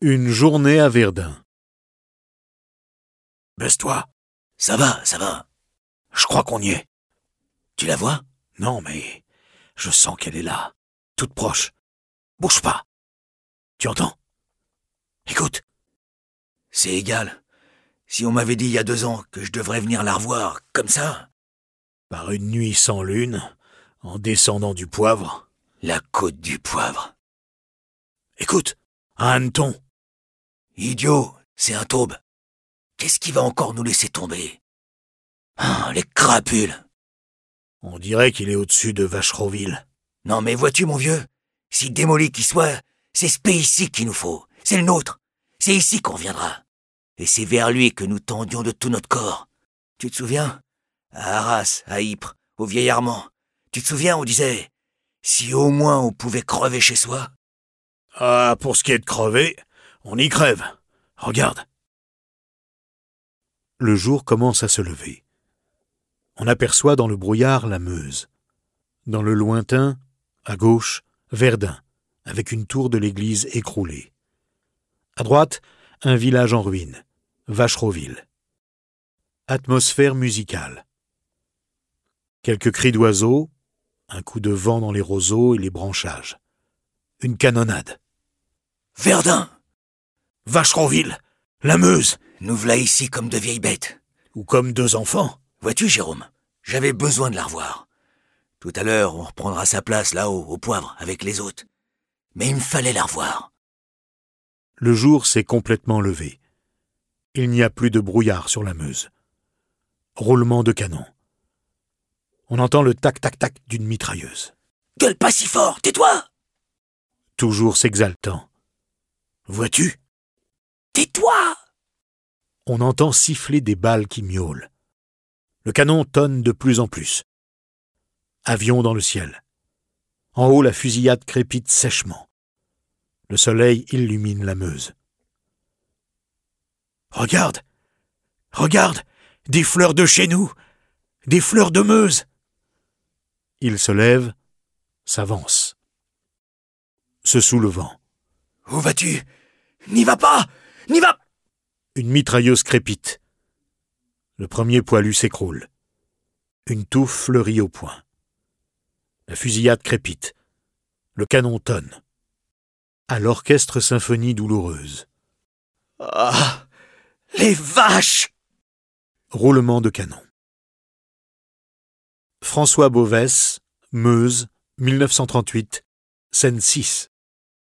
Une journée à Verdun. Baisse-toi. Ça va. Je crois qu'on y est. Tu la vois? Non, mais je sens qu'elle est là, toute proche. Bouge pas. Tu entends? Écoute. C'est égal. Si on m'avait dit il y a 2 ans que je devrais venir la revoir, comme ça... Par une nuit sans lune, en descendant du Poivre. La côte du Poivre. Écoute, Un hanneton. idiot, c'est un taube. Qu'est-ce qui va encore nous laisser tomber? Ah, les crapules. On dirait qu'il est au-dessus de Vacheroville. Non mais vois-tu mon vieux, si démoli qu'il soit, c'est ce pays-ci qu'il nous faut. C'est le nôtre. C'est ici qu'on reviendra. Et c'est vers lui que nous tendions de tout notre corps. Tu te souviens? À Arras, à Ypres, au vieil Armand. Tu te souviens, on disait, si au moins on pouvait crever chez soi? Ah, pour ce qui est de crever, on y crève. Regarde. Le jour commence à se lever. On aperçoit dans le brouillard la Meuse. Dans le lointain, à gauche, Verdun, avec une tour de l'église écroulée. À droite, un village en ruine, Vacheroville. Atmosphère musicale. Quelques cris d'oiseaux, un coup de vent dans les roseaux et les branchages. Une canonnade. Verdun! Vacheroville, la Meuse, Nous v'là ici comme de vieilles bêtes. ou comme 2 enfants. Vois-tu, Jérôme, j'avais besoin de la revoir. Tout à l'heure, on reprendra sa place là-haut, au Poivre, avec les autres. Mais il me fallait la revoir. Le jour s'est complètement levé. Il n'y a plus de brouillard sur la Meuse. Roulement de canon. On entend le tac-tac-tac d'une mitrailleuse. Gueule pas si fort, tais-toi! Toujours s'exaltant. Vois-tu? Tais-toi! On entend siffler des balles qui miaulent. Le canon tonne de plus en plus. Avion dans le ciel. En haut, la fusillade crépite sèchement. Le soleil illumine la Meuse. Regarde! Regarde! Des fleurs de chez nous! Des fleurs de Meuse! Il se lève, s'avance. Se soulevant. Où vas-tu? N'y va pas! N'y va! Une mitrailleuse crépite. Le premier poilu s'écroule. Une touffe fleurit au poing. La fusillade crépite. Le canon tonne. À l'orchestre symphonie douloureuse. Ah! Les vaches! Roulement de canon. François Beauvais, Meuse, 1938, scène 6.